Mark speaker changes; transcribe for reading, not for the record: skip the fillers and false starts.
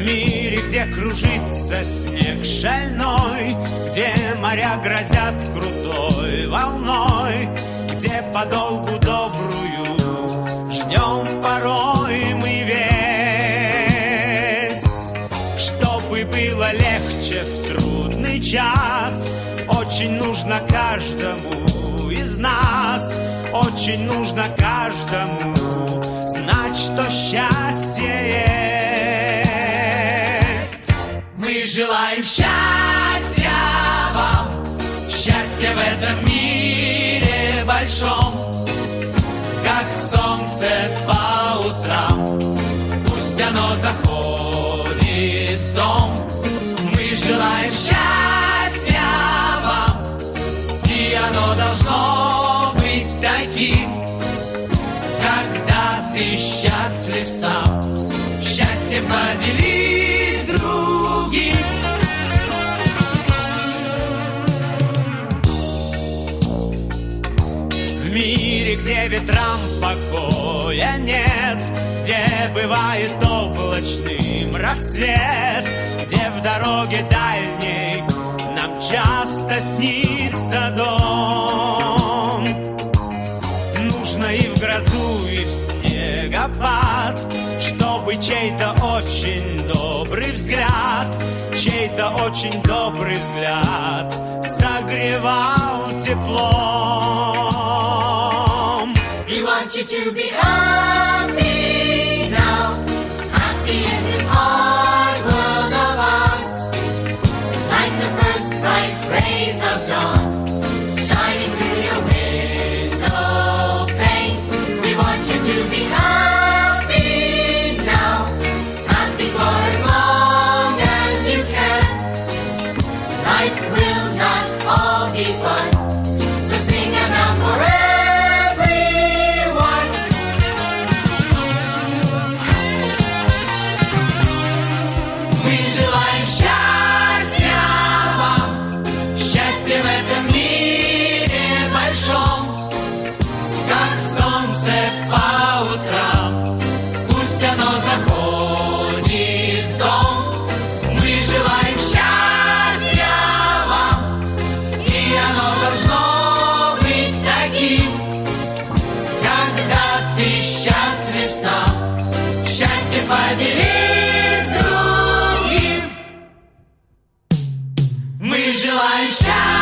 Speaker 1: мире, где кружится снег шальной, где моря грозят крутой волной, где подолгу добрую ждем порой мы весть, чтобы было легче в трудный час. Очень нужно каждому из нас, очень нужно каждому знать, что счастье есть. Мы желаем счастья вам, счастья в этом мире большом, как солнце по утрам, пусть оно заходит в дом. Мы желаем счастья вам, и оно должно быть таким, когда ты счастлив сам, счастьем поделись с другим. В мире, где ветрам покоя нет, где бывает облачным рассвет, где в дороге дальней нам часто снится дом. Нужно и в грозу, и в снегопад, чтобы чей-то очень добрый взгляд, чей-то очень добрый взгляд согревал теплом.
Speaker 2: We want you to be happy now, happy in this hard world of ours, like the first bright rays of dawn, shining through your window pane. We want you to be happy now, happy for as long as you can. Life will not all be fun, so sing them out for everyone. Мы желаем счастья вам, счастья в этом мире большом, как солнце по утрам, пусть оно заходит в дом. Мы желаем счастья вам, и оно должно быть таким, когда ты счастлив сам, счастье поделись с другим. Мы желаем счастья.